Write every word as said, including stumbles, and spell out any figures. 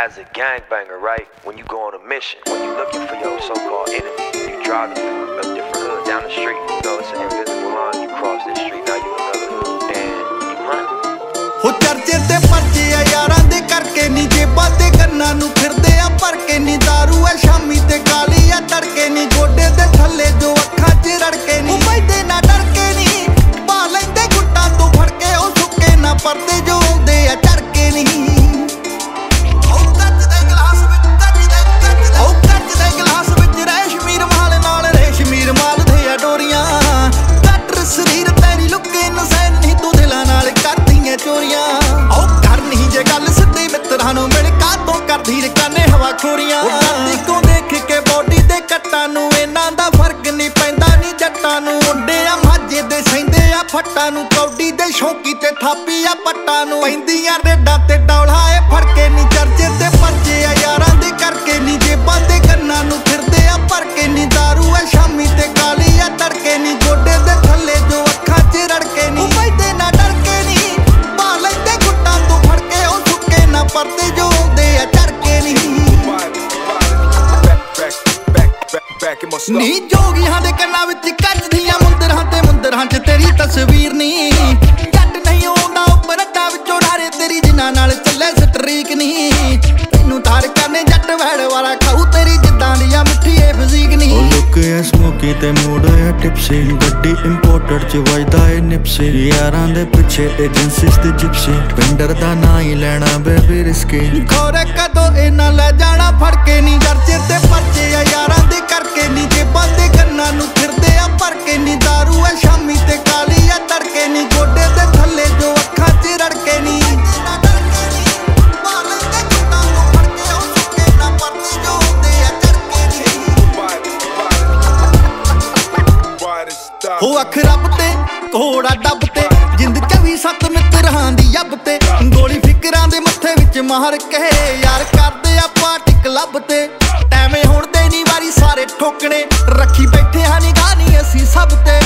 As a gangbanger, right, when you go on a mission, when you're looking for your so-called enemy, you driving through a different hood down the street, you know it's an invisible line, you cross this street, now you another hood, and you hunt. ਹੋ ਚਰਚੇ ਤੇ ਪਰਚੇ ਆ ਯਾਰਾਂ ਦੇ ਕਰਕੇ ਨੀ ਜੇਬਾਂ ਤੇ ਕੰਨਾਂ ਨੂੰ ਫਿਰਦੇ ਆ ਭਰ ਕੇ ਨੀ ਦਾਰੂ ਆ ਸ਼ਾਮੀ ਤੇ ਕਾਲੀ ਆ ਤੜਕੇ ਨੀ ਗੋਡੇ ਦੇ ਥੱਲੇ ਜੋ ਅੱਖਾਂ 'ਚ ਰੜਕੇ ਨੀ ਉਹ ਬੈਠੇ ਨਾ ਡਰਕੇ ਨੀ ਪਾ ਲੈਂਦੇ ਗੁੱਟਾਂ ਤੋਂ ਫੜ ਕੇ ਉਹ ਸੁੱਕੇ ਨਾ ਪਰਦੇ ਜੋ ਆਉਂਦੇ ਆ ਝੜਕੇ ਨੀ ਚੋਰੀਆਂ ਉਹ ਕਰ ਨਹੀਂ ਜੇ ਗੱਲ ਸਿੱਧੀ ਮਿੱਤਰਾਂ ਨੂੰ ਮਿਲ ਕਾਤੋਂ ਕਰਦੀ ਰਕਾਨੇ ਹਵਾ ਖੋਰੀਆਂ ਕਰਦੀ ਕੋ ਦੇਖ ਕੇ ਬੋਡੀ ਦੇ ਕੱਟਾਂ ਨੂੰ ਇਹਨਾਂ ਦਾ ਫਰਕ ਨਹੀਂ ਪੈਂਦਾ ਨਹੀਂ ਜੱਟਾਂ ਨੂੰ ਮੁੰਡੇ ਆ ਮਾਝੇ ਦੇ ਸਹਿੰਦੇ ਆ ਫੱਟਾਂ ਨੂੰ ਕੌਡੀ ਦੇ ਸ਼ੌਕੀ ਤੇ ਥਾਪੀ ਆ ਪੱਟਾਂ ਨੂੰ ਪੈਂਦੀਆਂ ਰੇਡਾਂ ਤੇ ਡੌਲਾ ਏ ਫੜ ਕੇ ਨਹੀਂ ਚਰਚੇ ਤੇ ਪਰਚੇ ਆ ਯਾਰਾਂ ਦੇ ਕਰਕੇ ਨਹੀਂ ਜੇਬਾਂ ਦੇ ਕੰਨਾਂ ਨੂੰ ਫਿਰਦੇ ਆ ਭਰ ਕੇ ਨਹੀਂ ਦਾਰੂ ਆ ਸ਼ਾਮੀ ਤੇ ਕਾਲੀ ਆ ਤੜਕੇ ਨਹੀਂ ਗੋਡੇ ਦੇ ਥੱਲੇ ਜੋ ਅੱਖਾਂ 'ਚ ਰੜਕੇ ਨਹੀਂ ਬੈਠੇ ਨਾ ਡਰਕੇ ਪਰਦੇ ਜੋ ਆਉਂਦੇ ਆ ਝੜਕੇ ਨਹੀਂ ਨੀ ਜੋਗੀਆਂ ਦੇ ਕੰਨਾਂ ਵਿੱਚ ਕੱਜਦੀਆਂ ਮੁੰਦਰਾਂ ਤੇ ਮੁੰਦਰਾਂ 'ਚ ਤੇਰੀ ਤਸਵੀਰ ਨਹੀਂ ਜੱਟ ਨਹੀਂ ਆਉਂਦਾ ਉੱਪਰ ਅੱਡਾ ਵਿੱਚੋਂ ਢਾਰੇ ਤੇਰੀ ਜਿਨ੍ਹਾਂ ਨਾਲ ਚੱਲੇ ਸਟਰੀਕ ਨਹੀਂ ਤੈਨੂੰ ਤਾਰ ਕਰਨੇ ਜੱਟ ਵੈੜ ਵਾਲਾ ਖਾਊ ਤੇਰੀ ਜਿੱਦਾਂ ਦੀ ਆ ਮਿੱਠੀ ਏ ਫਿਜ਼ੀਕ ਨਹੀਂ ਉਹ ਲੁੱਕ ਐ ਸਮੋਕੀ ਤੇ ਮੂਡ ਆ ਟਿਪਸੀ ਗੱਡੀ ਇੰਪੋਰਟਡ 'ਚ ਵੱਜਦਾ ਏ ਨਿਪਸੀ ਯਾਰਾਂ ਦੇ ਪਿੱਛੇ ਏਜੰਸੀਜ਼ ਤੇ ਜਿਪਸੀ ਪਿੰਡਰ ਦਾ ਨਾਂ ਹੀ ਲੈਣਾ ਬੇਬੀ ਰਿਸਕੀ ਖੋਰੇ ਕਦੋਂ ਇਹਨਾਂ ਲੈ ਜਾਣਾ ਫੜ ਕੇ ਨਹੀਂ ਚਰਚੇ ਤੇ ਪਰਚੇ ਆ ਯਾਰਾਂ ਦੇ ਕਰਕੇ ਨਹੀਂ ਜੇਬਾਂ ਦੇ ਕੰਨਾਂ ਨੂੰ ਫਿਰਦੇ ਆ ਭਰ ਕੇ ਨਹੀਂ ਦਾਰੂ ਆ ਸ਼ਾਮੀ ਤੇ ਕਾਲੀ ਆ ਤੜਕੇ ਨਹੀਂ ਗੋਡੇ ਦੇ ਥੱਲੇ ਜੋ ਅੱਖਾਂ 'ਚ ਰੜਕੇ ਨਹੀਂ ਹੋ ਅੱਖ ਰੱਬ ਤੇ ਘੋੜਾ ਡੱਬ ਤੇ ਜਿੰਦ ਚੌਵੀ ਸੱਤ ਮਿੱਤਰਾਂ ਦੀ ਯੱਬ ਤੇ ਗੋਲੀ ਫਿਕਰਾਂ ਦੇ ਮੱਥੇ ਵਿੱਚ ਮਾਰ ਕੇ ਯਾਰ ਕਰਦੇ ਆ ਪਾਰਟੀ ਕਲੱਬ ਤੇ ਟੈਵੇਂ ਹੁਣ ਤੇ ਨਹੀਂ ਵਾਰੀ ਸਾਰੇ ਠੋਕਣੇ ਰੱਖੀ ਬੈਠੇ ਹਾਂ ਨਿਗਾਹ ਨਹੀਂ ਅਸੀਂ ਸਭ ਤੇ